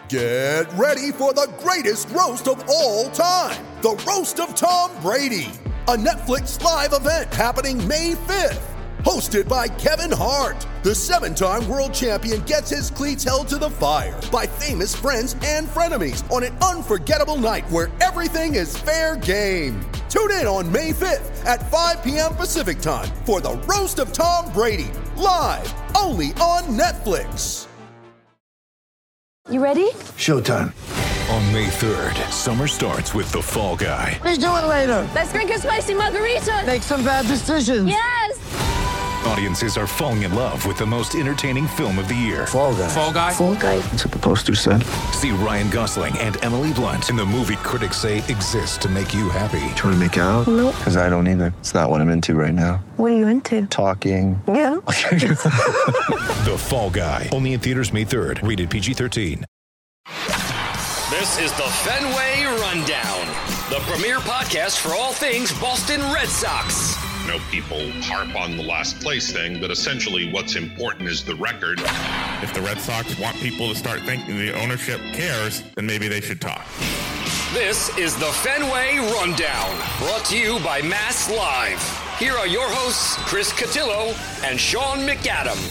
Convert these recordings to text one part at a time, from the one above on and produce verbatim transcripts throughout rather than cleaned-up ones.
Get ready for the greatest roast of all time, the Roast of Tom Brady, a Netflix live event happening May fifth. Hosted by Kevin Hart, the seven-time world champion gets his cleats held to the fire by famous friends and frenemies on an unforgettable night where everything is fair game. Tune in on May fifth at five p.m. Pacific time for the Roast of Tom Brady, live only on Netflix. You ready? Showtime. On May third, summer starts with The Fall Guy. Let's do it later. Let's drink a spicy margarita. Make some bad decisions. Yes! Audiences are falling in love with the most entertaining film of the year. Fall Guy. Fall Guy? Fall Guy. That's what the poster said. See Ryan Gosling and Emily Blunt in the movie critics say exists to make you happy. Trying to make it out? Nope. Because I don't either. It's not what I'm into right now. What are you into? Talking. Yeah. The Fall Guy. Only in theaters May third. Rated P G thirteen. This is the Fenway Rundown, the premier podcast for all things Boston Red Sox. You know, people harp on the last place thing, but essentially what's important is the record. If the Red Sox want people to start thinking the ownership cares, then maybe they should talk. This is the Fenway Rundown, brought to you by Mass Live. Here are your hosts, Chris Cotillo and Sean McAdam.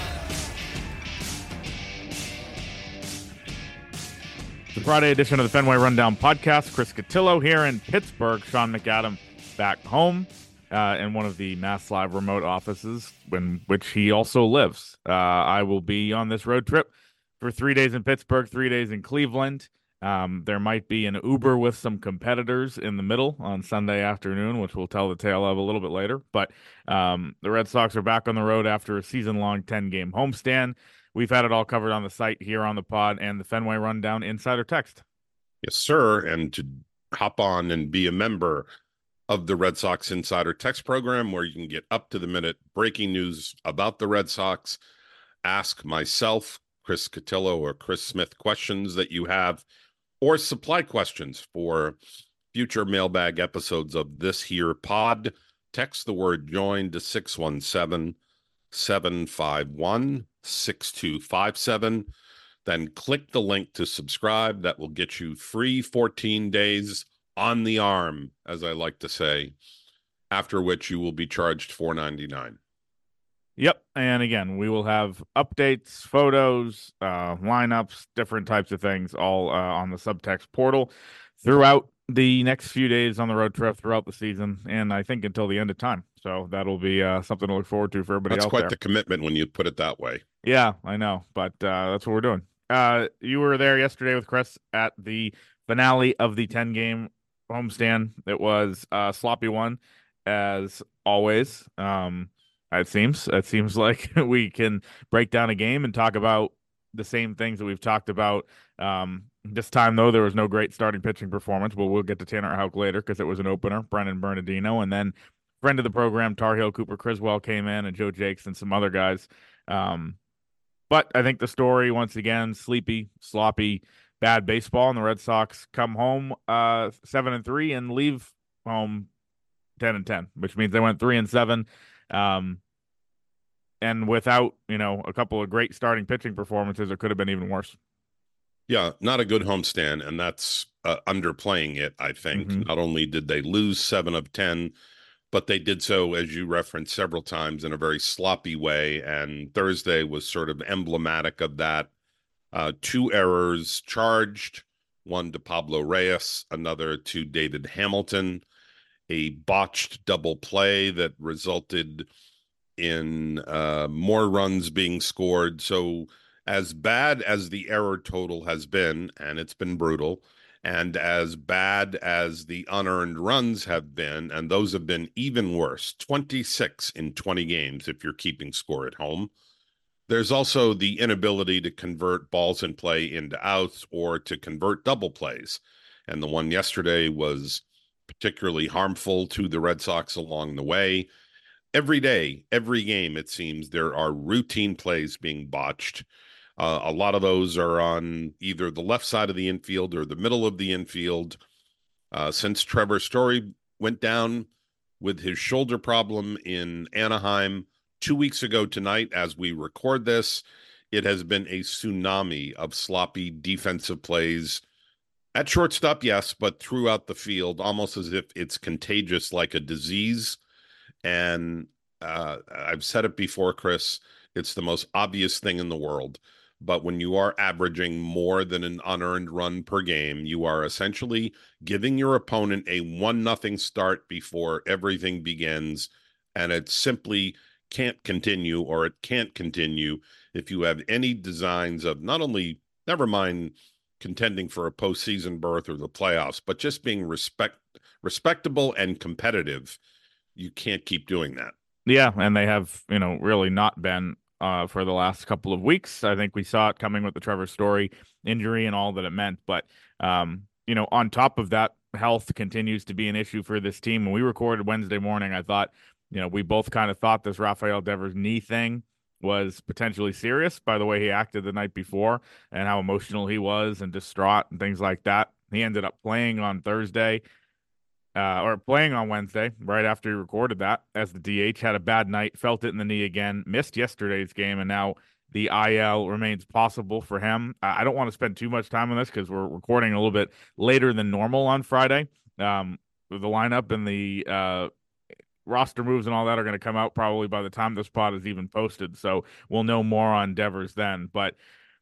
The Friday edition of the Fenway Rundown podcast. Chris Cotillo here in Pittsburgh. Sean McAdam back home uh, in one of the Mass Live remote offices in which he also lives. Uh, I will be on this road trip for three days in Pittsburgh, three days in Cleveland. Um, there might be an Uber with some competitors in the middle on Sunday afternoon, which we'll tell the tale of a little bit later. But um, the Red Sox are back on the road after a season-long ten-game homestand. We've had it all covered on the site here on the pod and the Fenway Rundown Insider Text. Yes, sir. And to hop on and be a member of the Red Sox Insider Text program, where you can get up-to-the-minute breaking news about the Red Sox, ask myself, Chris Cotillo, or Chris Smith questions that you have, or supply questions for future mailbag episodes of this here pod. Text the word JOIN to six one seven, seven five one, six two five seven. Then click the link to subscribe. That will get you free fourteen days on the arm, as I like to say, after which you will be charged four ninety-nine. Yep. And again, we will have updates, photos, uh, lineups, different types of things all uh, on the Subtext portal throughout the next few days on the road trip, throughout the season, and I think until the end of time. So that'll be uh, something to look forward to for everybody That's out quite there. the commitment when you put it that way. Yeah, I know, but uh, that's what we're doing. Uh, you were there yesterday with Chris at the finale of the ten-game homestand. It was a sloppy one, as always. Um, it seems it seems like we can break down a game and talk about the same things that we've talked about. Um, this time, though, there was no great starting pitching performance. But we'll get to Tanner Houck later because it was an opener, Brennan Bernardino, and then friend of the program, Tar Heel Cooper Criswell came in, and Joe Jakes and some other guys. Um, but I think the story, once again, sleepy, sloppy, bad baseball, and the Red Sox come home uh, seven and three and leave home ten and ten, which means they went three and seven. Um, and without, you know, a couple of great starting pitching performances, it could have been even worse. Yeah, not a good homestand, and that's uh, underplaying it, I think. Mm-hmm. Not only did they lose seven of ten, but they did so, as you referenced several times, in a very sloppy way, and Thursday was sort of emblematic of that. Uh, two errors charged, one to Pablo Reyes, another to David Hamilton, a botched double play that resulted in uh, more runs being scored. So as bad as the error total has been, and it's been brutal, and as bad as the unearned runs have been, and those have been even worse, twenty-six in twenty games if you're keeping score at home, there's also the inability to convert balls in play into outs or to convert double plays. And the one yesterday was particularly harmful to the Red Sox along the way. Every day, every game, it seems, there are routine plays being botched. Uh, a lot of those are on either the left side of the infield or the middle of the infield. Uh, since Trevor Story went down with his shoulder problem in Anaheim two weeks ago tonight, as we record this, it has been a tsunami of sloppy defensive plays at shortstop, yes, but throughout the field, almost as if it's contagious like a disease. And uh, I've said it before, Chris, it's the most obvious thing in the world. But when you are averaging more than an unearned run per game, you are essentially giving your opponent a one nothing start before everything begins. And it simply can't continue, or it can't continue if you have any designs of not only, never mind contending for a postseason berth or the playoffs, but just being respect respectable and competitive. You can't keep doing that. Yeah, and they have, you know, really not been uh, for the last couple of weeks. I think we saw it coming with the Trevor Story injury and all that it meant. But, um, you know, on top of that, health continues to be an issue for this team. When we recorded Wednesday morning, I thought, you know, we both kind of thought this Rafael Devers knee thing was potentially serious by the way he acted the night before and how emotional he was and distraught and things like that. He ended up playing on Thursday. Uh, or playing on Wednesday, right after he recorded that, as the D H, had a bad night, felt it in the knee again, missed yesterday's game, and now the I L remains possible for him. I don't want to spend too much time on this because we're recording a little bit later than normal on Friday. Um, the lineup and the uh, roster moves and all that are going to come out probably by the time this pod is even posted, so we'll know more on Devers then. But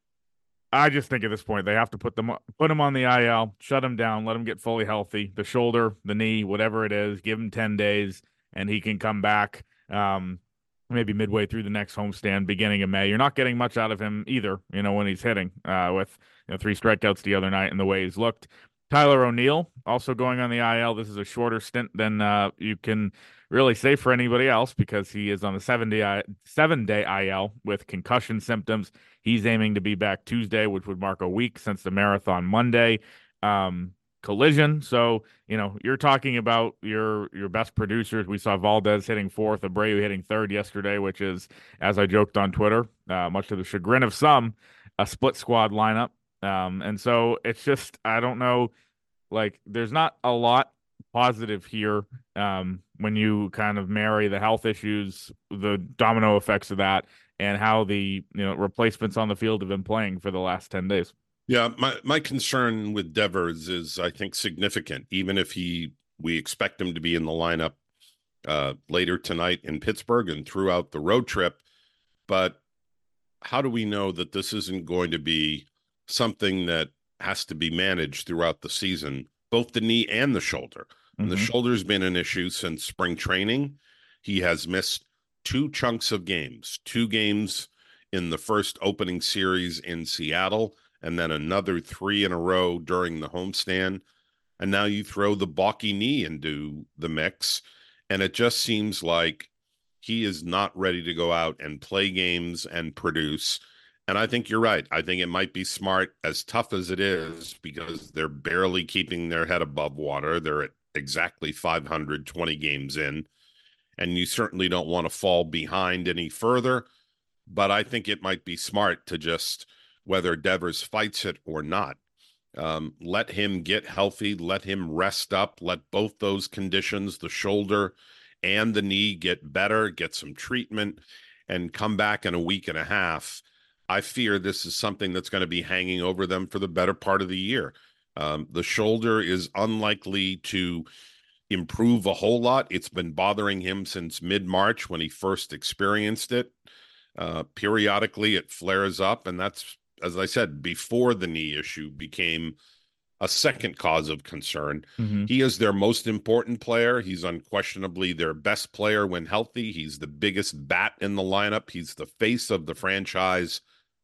I just think at this point they have to put them put him on the I L, shut him down, let him get fully healthy. The shoulder, the knee, whatever it is, give him ten days, and he can come back um, maybe midway through the next homestand, beginning of May. You're not getting much out of him either, you know, when he's hitting uh, with you know, three strikeouts the other night and the way he's looked. Tyler O'Neill also going on the I L. This is a shorter stint than uh, you can really say for anybody else because he is on the seven-day seven-day I L with concussion symptoms. He's aiming to be back Tuesday, which would mark a week since the marathon Monday um, collision. So, you know, you're talking about your your best producers. We saw Valdez hitting fourth, Abreu hitting third yesterday, which is, as I joked on Twitter, uh, much to the chagrin of some, a split squad lineup. Um, and so it's just, I don't know, like there's not a lot positive here um, when you kind of marry the health issues, the domino effects of that, and how the you know replacements on the field have been playing for the last ten days. Yeah, my, my concern with Devers is, I think, significant. Even if he, we expect him to be in the lineup uh, later tonight in Pittsburgh and throughout the road trip, but how do we know that this isn't going to be something that has to be managed throughout the season, both the knee and the shoulder? And mm-hmm. the shoulder's been an issue since spring training. He has missed two chunks of games, two games in the first opening series in Seattle, and then another three in a row during the homestand. And now you throw the balky knee into the mix, and it just seems like he is not ready to go out and play games and produce. And I think you're right. I think it might be smart, as tough as it is, because they're barely keeping their head above water. They're at exactly five hundred twenty games in, and you certainly don't want to fall behind any further. But I think it might be smart to just, whether Devers fights it or not, um, let him get healthy, let him rest up, let both those conditions, the shoulder and the knee, get better, get some treatment, and come back in a week and a half. I fear this is something that's going to be hanging over them for the better part of the year. Um, the shoulder is unlikely to improve a whole lot. It's been bothering him since mid-March when he first experienced it. Uh, periodically, it flares up, and that's, as I said, before the knee issue became a second cause of concern. Mm-hmm. He is their most important player. He's unquestionably their best player when healthy. He's the biggest bat in the lineup. He's the face of the franchise.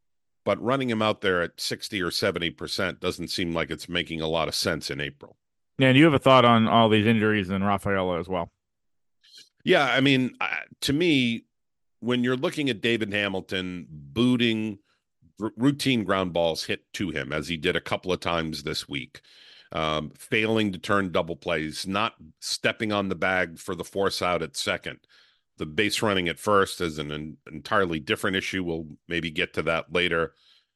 But running him out there at sixty or seventy percent doesn't seem like it's making a lot of sense in April. Yeah, and you have a thought on all these injuries and Rafaela as well. Yeah, I mean, uh, to me, when you're looking at David Hamilton booting r- routine ground balls hit to him, as he did a couple of times this week, um, failing to turn double plays, not stepping on the bag for the force out at second, the base running at first is an, an entirely different issue. We'll maybe get to that later.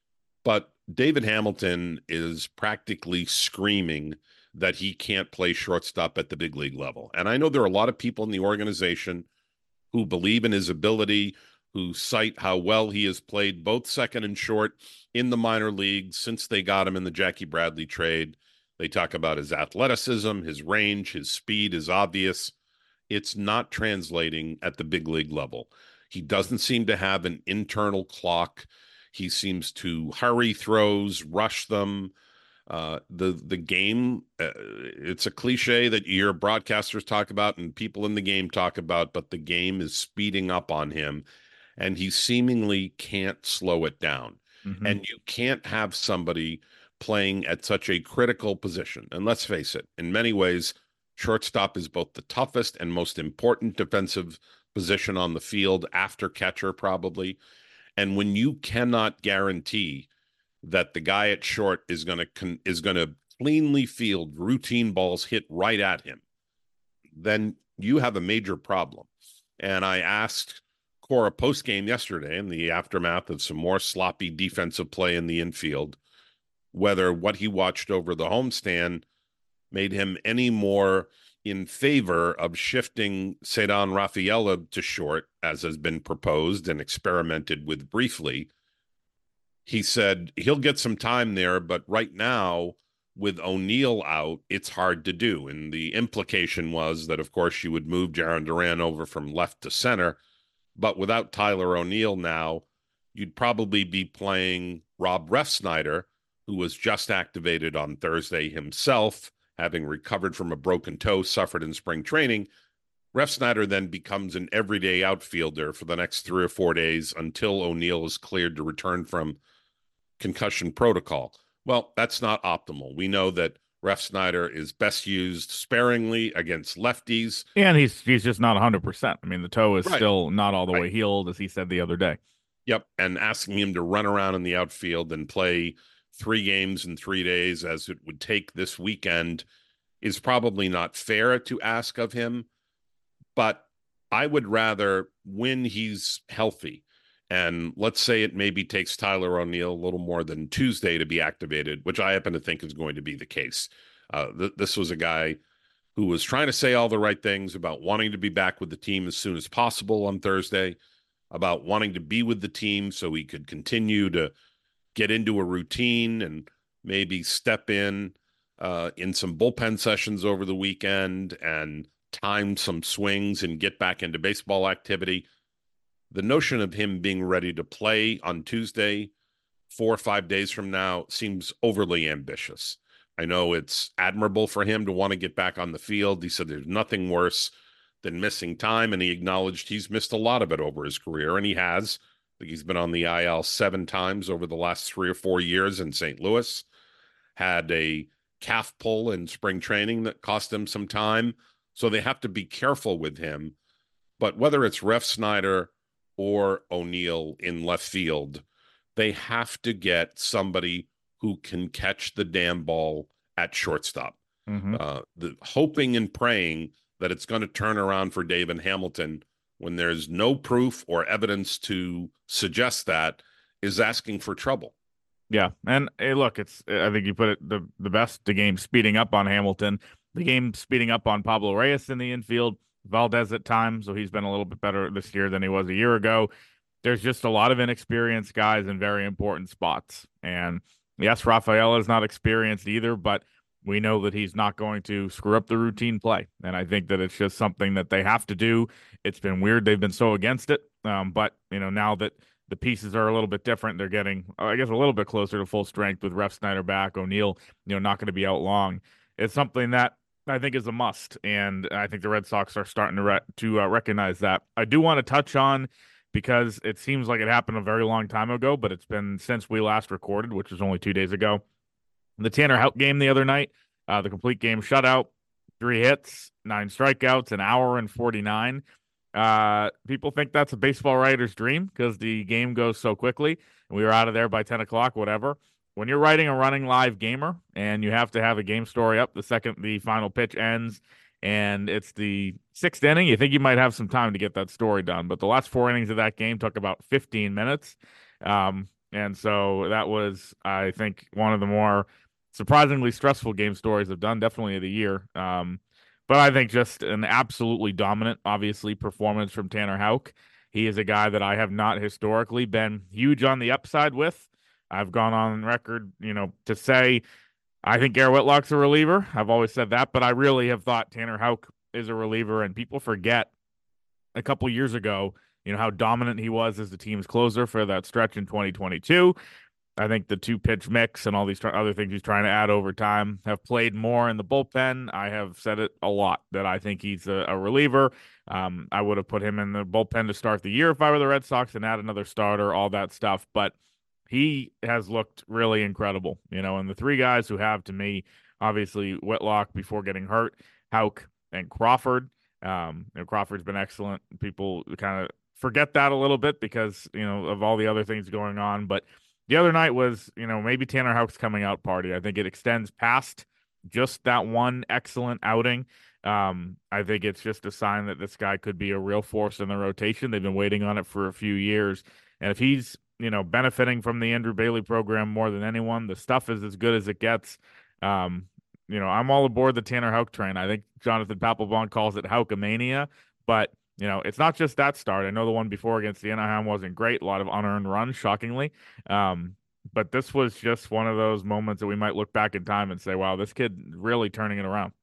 But David Hamilton is practically screaming that he can't play shortstop at the big league level. And I know there are a lot of people in the organization who believe in his ability, who cite how well he has played both second and short in the minor leagues since they got him in the Jackie Bradley trade. They talk about his athleticism, his range, his speed is obvious. It's not translating at the big league level. He doesn't seem to have an internal clock. He seems to hurry throws, rush them. Uh, the the game, uh, it's a cliche that your broadcasters talk about and people in the game talk about, but the game is speeding up on him, and he seemingly can't slow it down. Mm-hmm. And you can't have somebody playing at such a critical position. And let's face it, in many ways, shortstop is both the toughest and most important defensive position on the field after catcher, probably. And when you cannot guarantee that the guy at short is going to con- is going to cleanly field routine balls hit right at him, then you have a major problem. And I asked Cora postgame yesterday in the aftermath of some more sloppy defensive play in the infield whether what he watched over the homestand made him any more in favor of shifting Ceddanne Rafaela to short, as has been proposed and experimented with briefly. He said he'll get some time there, but right now, with O'Neill out, it's hard to do. And the implication was that, of course, you would move Jarren Duran over from left to center. But without Tyler O'Neill now, you'd probably be playing Rob Refsnyder, who was just activated on Thursday himself, having recovered from a broken toe suffered in spring training. Refsnyder then becomes an everyday outfielder for the next three or four days until O'Neill is cleared to return from concussion protocol. Well, that's not optimal. We know that Refsnyder is best used sparingly against lefties. And he's he's just not one hundred percent. I mean, the toe is right. still not all the right. way healed, as he said the other day. Yep, and asking him to run around in the outfield and play three games in three days, as it would take this weekend, is probably not fair to ask of him. But I would rather, when he's healthy, and let's say it maybe takes Tyler O'Neill a little more than Tuesday to be activated, which I happen to think is going to be the case. Uh, th- this was a guy who was trying to say all the right things about wanting to be back with the team as soon as possible on Thursday, about wanting to be with the team so he could continue to get into a routine and maybe step in uh, in some bullpen sessions over the weekend and time some swings and get back into baseball activity. The notion of him being ready to play on Tuesday, four or five days from now, seems overly ambitious. I know it's admirable for him to want to get back on the field. He said there's nothing worse than missing time, and he acknowledged he's missed a lot of it over his career, and he has. I think he's been on the I L seven times over the last three or four years in Saint Louis. Had a calf pull in spring training that cost him some time, so they have to be careful with him. But whether it's Refsnyder or O'Neill in left field, they have to get somebody who can catch the damn ball at shortstop. Mm-hmm. Uh, the hoping and praying that it's going to turn around for David Hamilton when there's no proof or evidence to suggest that is asking for trouble. Yeah, and hey, look, it's I think you put it the, the best, the game speeding up on Hamilton, the game speeding up on Pablo Reyes in the infield, Valdez at times, so he's been a little bit better this year than he was a year ago. There's just a lot of inexperienced guys in very important spots. And yes, Rafaela is not experienced either, but we know that he's not going to screw up the routine play. And I think that it's just something that they have to do. It's been weird. They've been so against it. Um, but, you know, now that the pieces are a little bit different, they're getting, I guess, a little bit closer to full strength with Refsnyder back, O'Neill, you know, not going to be out long. It's something that I think is a must, and I think the Red Sox are starting to re- to uh, recognize that. I do want to touch on, because it seems like it happened a very long time ago, but it's been since we last recorded, which was only two days ago. The Tanner Houck game the other night, uh, the complete game shutout, three hits, nine strikeouts, an hour and forty-nine. Uh, people think that's a baseball writer's dream because the game goes so quickly, and we were out of there by ten o'clock, whatever. When you're writing a running live gamer and you have to have a game story up the second the final pitch ends and it's the sixth inning, you think you might have some time to get that story done. But the last four innings of that game took about fifteen minutes. Um, and so that was, I think, one of the more surprisingly stressful game stories I've done, definitely of the year. Um, but I think just an absolutely dominant, obviously, performance from Tanner Houck. He is a guy that I have not historically been huge on the upside with. I've gone on record, you know, to say I think Garrett Whitlock's a reliever. I've always said that, but I really have thought Tanner Houck is a reliever, and people forget a couple years ago, you know, how dominant he was as the team's closer for that stretch in twenty twenty-two. I think the two-pitch mix and all these other things he's trying to add over time have played more in the bullpen. I have said it a lot that I think he's a, a reliever. Um, I would have put him in the bullpen to start the year if I were the Red Sox and add another starter, all that stuff. But he has looked really incredible, you know, and the three guys who have, to me, obviously Whitlock before getting hurt, Houck, and Crawford. Um, you know, Crawford's been excellent. People kind of forget that a little bit because, you know, of all the other things going on. But the other night was, you know, maybe Tanner Houck's coming out party. I think it extends past just that one excellent outing. Um, I think it's just a sign that this guy could be a real force in the rotation. They've been waiting on it for a few years. And if he's, you know, benefiting from the Andrew Bailey program more than anyone, the stuff is as good as it gets. Um, you know, I'm all aboard the Tanner Houck train. I think Jonathan Papelbon calls it Houkamania, but you know, it's not just that start. I know the one before against the Anaheim wasn't great. A lot of unearned runs, shockingly. Um, but this was just one of those moments that we might look back in time and say, wow, this kid really turning it around.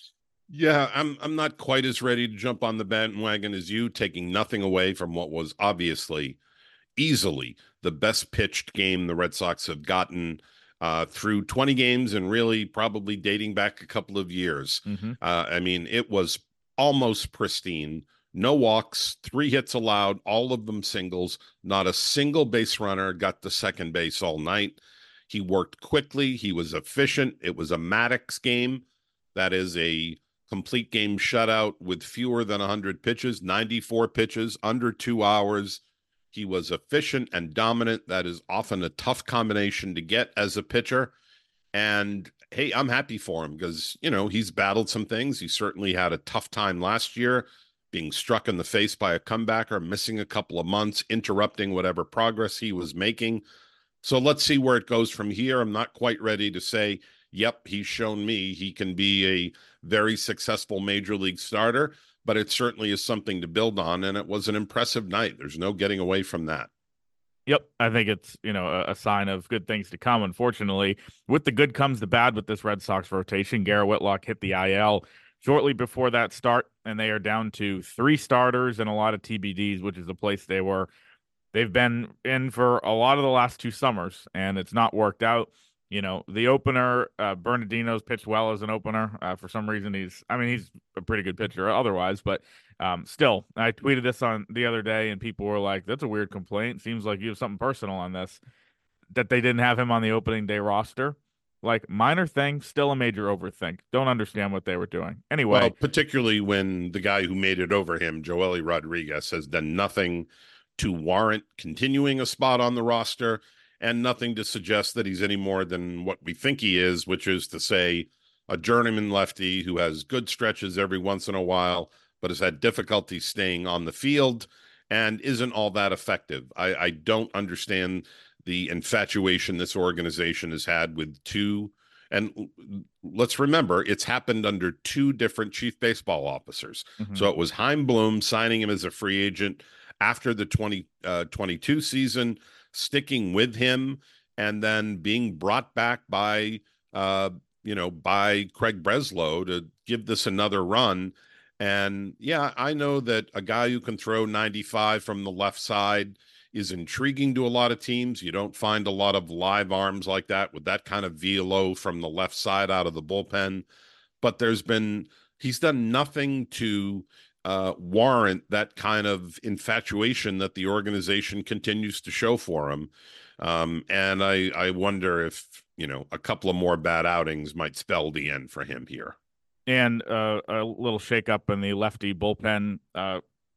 Yeah, I'm I'm not quite as ready to jump on the bandwagon as you, taking nothing away from what was obviously easily the best pitched game the Red Sox have gotten uh, through twenty games and really probably dating back a couple of years. Mm-hmm. Uh, I mean, it was almost pristine. No walks, three hits allowed, all of them singles. Not a single base runner got to second base all night. He worked quickly. He was efficient. It was a Maddox game. That is a complete game shutout with fewer than one hundred pitches, ninety-four pitches, under two hours. He was efficient and dominant. That is often a tough combination to get as a pitcher. And, hey, I'm happy for him because, you know, he's battled some things. He certainly had a tough time last year, being struck in the face by a comebacker, missing a couple of months, interrupting whatever progress he was making. So let's see where it goes from here. I'm not quite ready to say, yep, he's shown me he can be a very successful major league starter, but it certainly is something to build on, and it was an impressive night. There's no getting away from that. Yep, I think it's, you know, a, a sign of good things to come. Unfortunately, with the good comes the bad with this Red Sox rotation. Garrett Whitlock hit the I L shortly before that start, and they are down to three starters and a lot of T B Ds, which is a place they were. They've been in for a lot of the last two summers, and it's not worked out. You know, the opener, uh, Bernardino's pitched well as an opener. Uh, for some reason, he's, I mean, he's a pretty good pitcher otherwise, but um, still, I tweeted this on the other day, and people were like, that's a weird complaint. Seems like you have something personal on this, that they didn't have him on the opening day roster. Like, minor thing, still a major overthink. Don't understand what they were doing. Anyway. Well, particularly when the guy who made it over him, Joely Rodriguez, has done nothing to warrant continuing a spot on the roster and nothing to suggest that he's any more than what we think he is, which is to say a journeyman lefty who has good stretches every once in a while, but has had difficulty staying on the field and isn't all that effective. I, I don't understand the infatuation this organization has had with two. And let's remember, it's happened under two different chief baseball officers. Mm-hmm. So it was Chaim Bloom signing him as a free agent after the twenty twenty-two season, sticking with him, and then being brought back by, uh, you know, by Craig Breslow to give this another run. And yeah, I know that a guy who can throw ninety-five from the left side is intriguing to a lot of teams. You don't find a lot of live arms like that with that kind of velo from the left side out of the bullpen. But there's been, he's done nothing to uh, warrant that kind of infatuation that the organization continues to show for him. Um, and I, I wonder if, you know, a couple of more bad outings might spell the end for him here. And uh, a little shakeup in the lefty bullpen uh,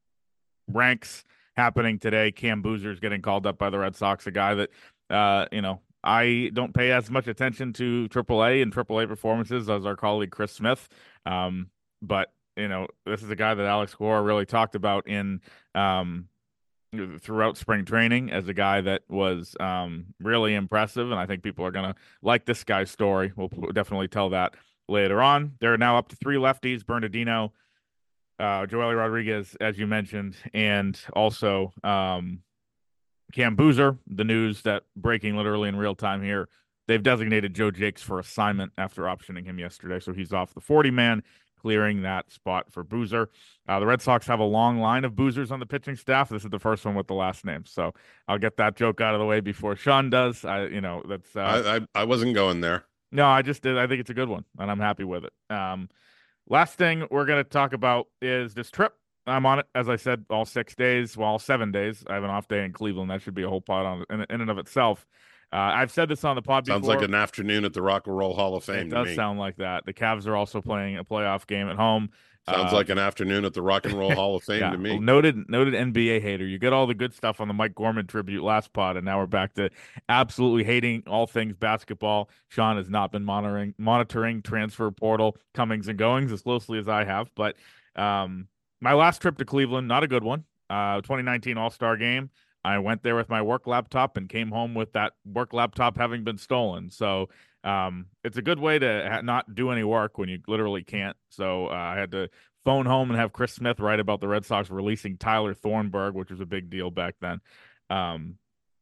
ranks happening today. Cam Boozer's getting called up by the Red Sox, a guy that, uh, you know, I don't pay as much attention to triple A and triple A performances as our colleague Chris Smith. Um, but, you know, this is a guy that Alex Cora really talked about in um, throughout spring training as a guy that was um, really impressive. And I think people are going to like this guy's story. We'll definitely tell that later on. They're now up to three lefties: Bernardino, uh, Joely Rodriguez, as you mentioned, and also um, Cam Boozer. The news that breaking literally in real time here. They've designated Joe Jakes for assignment after optioning him yesterday, so he's off the forty man, clearing that spot for Boozer. Uh, the Red Sox have a long line of Boozers on the pitching staff. This is the first one with the last name, so I'll get that joke out of the way before Sean does. I, you know, that's. Uh, I, I I wasn't going there. No, I just did. I think it's a good one, and I'm happy with it. Um, last thing we're going to talk about is this trip. I'm on it, as I said, all six days, well, seven days. I have an off day in Cleveland. That should be a whole pod on in, in and of itself. Uh, I've said this on the pod Sounds before. like an afternoon at the Rock and Roll Hall of Fame. It to does me. sound like that. The Cavs are also playing a playoff game at home. Sounds uh, like an afternoon at the Rock and Roll Hall of Fame yeah, to me. Well, noted, noted N B A hater. You get all the good stuff on the Mike Gorman tribute last pod, and now we're back to absolutely hating all things basketball. Sean has not been monitoring monitoring transfer portal comings and goings as closely as I have. But um, my last trip to Cleveland, not a good one. Uh, twenty nineteen All-Star Game. I went there with my work laptop and came home with that work laptop having been stolen. So um, it's a good way to ha- not do any work when you literally can't. So uh, I had to phone home and have Chris Smith write about the Red Sox releasing Tyler Thornburg, which was a big deal back then. Um,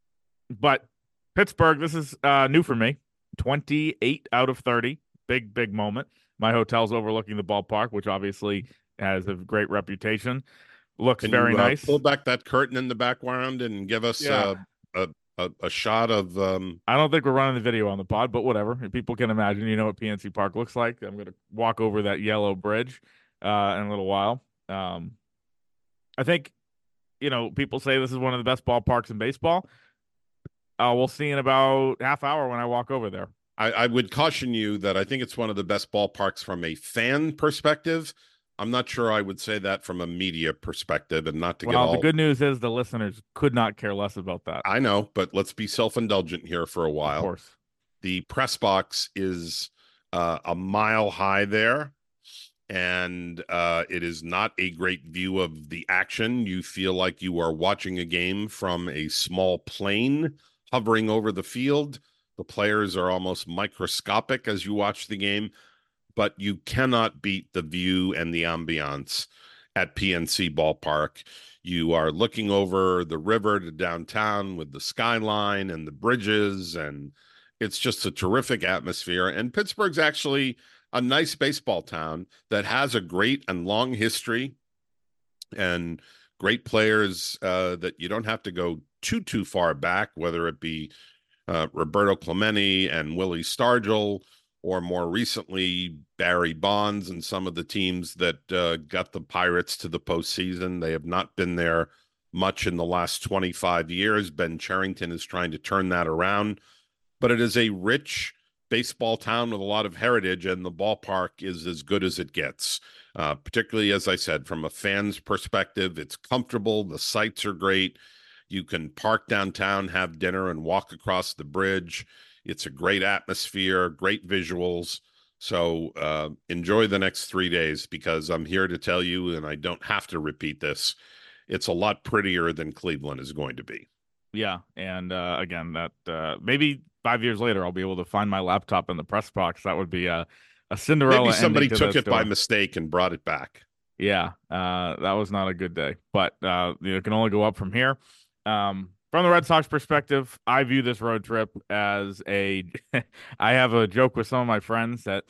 but Pittsburgh, this is uh, new for me. twenty-eight out of thirty. Big, big moment. My hotel's overlooking the ballpark, which obviously has a great reputation. Looks Can very you, uh, nice. Pull back that curtain in the background and give us Yeah. uh, a, a a shot of. Um... I don't think we're running the video on the pod, but whatever. People can imagine. You know what P N C Park looks like. I'm going to walk over that yellow bridge uh, in a little while. Um, I think, you know, people say this is one of the best ballparks in baseball. Uh, we'll see in about half hour when I walk over there. I, I would caution you that I think it's one of the best ballparks from a fan perspective. I'm not sure I would say that from a media perspective, and not to well, get all. The good news is the listeners could not care less about that. I know, but let's be self-indulgent here for a while. Of course. The press box is uh, a mile high there, and uh, it is not a great view of the action. You feel like you are watching a game from a small plane hovering over the field. The players are almost microscopic as you watch the game, but you cannot beat the view and the ambiance at P N C Ballpark. You are looking over the river to downtown with the skyline and the bridges, and it's just a terrific atmosphere. And Pittsburgh's actually a nice baseball town that has a great and long history and great players uh, that you don't have to go too, too far back, whether it be uh, Roberto Clemente and Willie Stargell, or more recently, Barry Bonds and some of the teams that uh, got the Pirates to the postseason. They have not been there much in the last twenty-five years. Ben Cherington is trying to turn that around. But it is a rich baseball town with a lot of heritage, and the ballpark is as good as it gets. Uh, particularly, as I said, from a fan's perspective, it's comfortable. The sights are great. You can park downtown, have dinner, and walk across the bridge. It's a great atmosphere, great visuals. So uh, enjoy the next three days because I'm here to tell you, and I don't have to repeat this, it's a lot prettier than Cleveland is going to be. Yeah, and uh, again, that uh, maybe five years later I'll be able to find my laptop in the press box. That would be a, a Cinderella. Maybe somebody to took it story. by mistake and brought it back. Yeah, uh, that was not a good day, but uh, you know, it can only go up from here. Um, From the Red Sox perspective, I view this road trip as a I have a joke with some of my friends that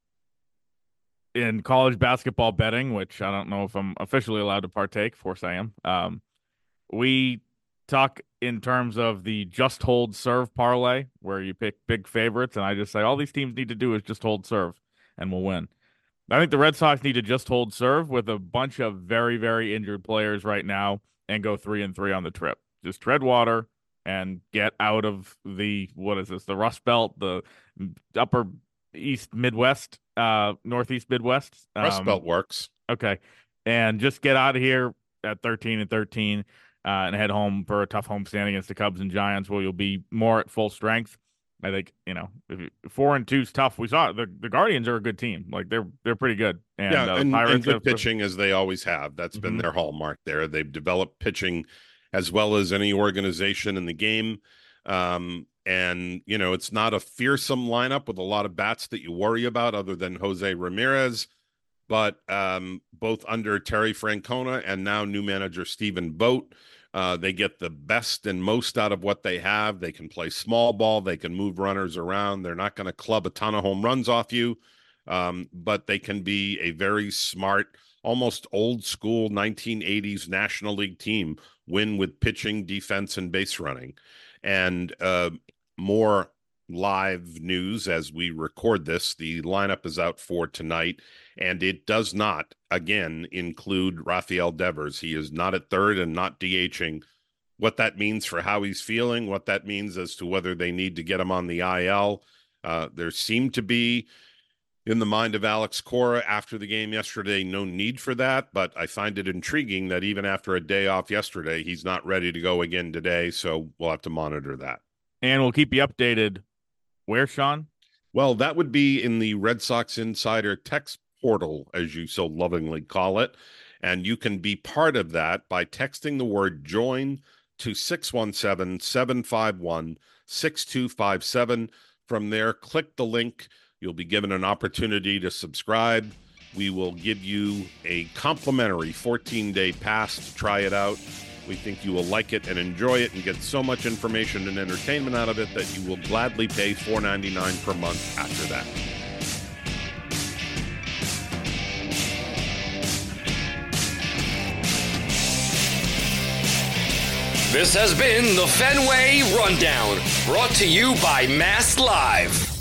in college basketball betting, which I don't know if I'm officially allowed to partake, of course I am. Um, we talk in terms of the just hold serve parlay where you pick big favorites, and I just say all these teams need to do is just hold serve and we'll win. I think the Red Sox need to just hold serve with a bunch of very, very injured players right now and go three and three on the trip. Just tread water and get out of the, what is this, the Rust Belt, the upper East Midwest, uh, Northeast Midwest. Um, Rust Belt works. Okay. And just get out of here at thirteen and thirteen uh, and head home for a tough homestand against the Cubs and Giants where you'll be more at full strength. I think, you know, if you, four and two is tough. We saw the, the Guardians are a good team. Like they're they're pretty good. And, yeah, uh, and, Pirates and good have, pitching as they always have. That's mm-hmm. been their hallmark there. They've developed pitching as well as any organization in the game. Um, and, you know, it's not a fearsome lineup with a lot of bats that you worry about other than Jose Ramirez. but um, both under Terry Francona and now new manager Stephen Boat, uh, they get the best and most out of what they have. They can play small ball. They can move runners around. They're not going to club a ton of home runs off you, um, but they can be a very smart, almost old school nineteen eighties National League team, win with pitching, defense, and base running. And uh, more live news as we record this. The lineup is out for tonight, and it does not, again, include Rafael Devers. He is not at third and not DHing. What that means for how he's feeling, what that means as to whether they need to get him on the I L. Uh, there seemed to be, in the mind of Alex Cora after the game yesterday, no need for that, but I find it intriguing that even after a day off yesterday, he's not ready to go again today, so we'll have to monitor that. And we'll keep you updated. Where, Sean? Well, that would be in the Red Sox Insider text portal, as you so lovingly call it, and you can be part of that by texting the word join to six one seven, seven five one, six two five seven. From there, click the link. You'll be given an opportunity to subscribe. We will give you a complimentary fourteen-day pass to try it out. We think you will like it and enjoy it and get so much information and entertainment out of it that you will gladly pay four ninety-nine per month after that. This has been the Fenway Rundown, brought to you by Mass Live.